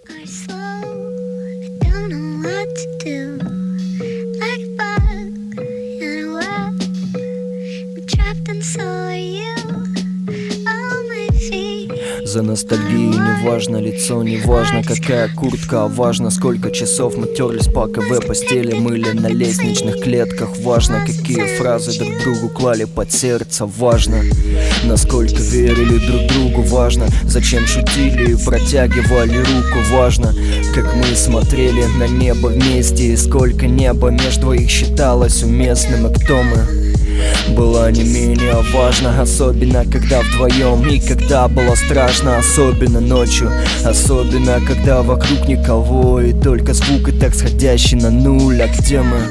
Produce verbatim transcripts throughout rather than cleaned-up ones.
За ностальгией не важно лицо, не важно какая куртка, а важно сколько часов мы терлись по КВ постели, мыли на лестничных клетках. Важно, какие фразы друг другу клали под сердце. Важно, насколько верили друг другу. Важно, зачем шутили и протягивали руку. Важно, как мы смотрели на небо вместе, и сколько неба между их считалось уместным, и кто мы. Было не менее важно, особенно когда вдвоем, и когда было страшно, особенно ночью, особенно когда вокруг никого, и только звук и так сходящий на нуль. А где мы?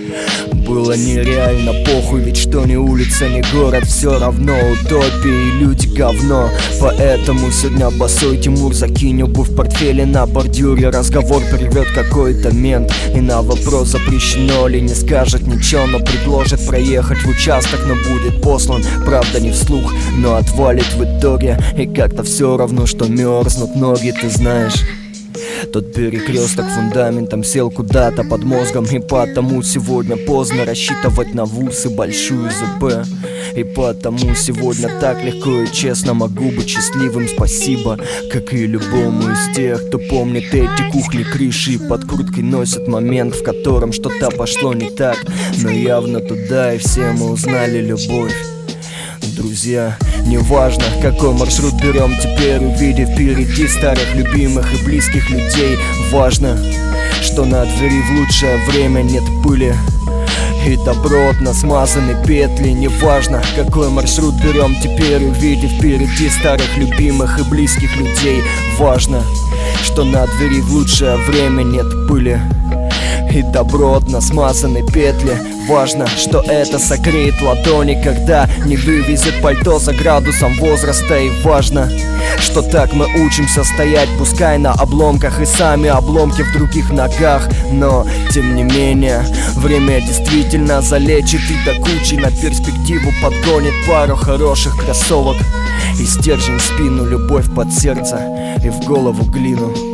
Было нереально похуй, ведь что ни улица, ни город, все равно утопия и люди говно. Поэтому сегодня босой Тимур, закинь обувь в портфеле на бордюре. Разговор прервет какой-то мент, и на вопрос, запрещено ли, не скажет ничего, но предложит проехать в участок, но будет послан, правда не вслух, но отвалит в итоге. И как-то все равно, что мерзнут ноги, ты знаешь. Тот перекресток фундаментом сел куда-то под мозгом, и потому сегодня поздно рассчитывать на вуз и большую ЗП. И потому сегодня так легко и честно могу быть счастливым, спасибо, как и любому из тех, кто помнит эти кухни, крыши, и под курткой носит момент, в котором что-то пошло не так, но явно туда, и все мы узнали любовь. Друзья, неважно, какой маршрут берем теперь, увидев впереди старых, любимых и близких людей. Важно, что на двери в лучшее время нет пыли и добротно смазаны петли. Неважно, какой маршрут берем теперь, увидев впереди старых, любимых и близких людей. Важно, что на двери в лучшее время нет пыли и добротно смазаны петли. Важно, что это согреет ладони, когда не вывезет пальто за градусом возраста. И важно, что так мы учимся стоять, пускай на обломках, и сами обломки в других ногах. Но, тем не менее, время действительно залечит и до кучи на перспективу подгонит пару хороших кроссовок и стержень в спину, любовь под сердце и в голову глину.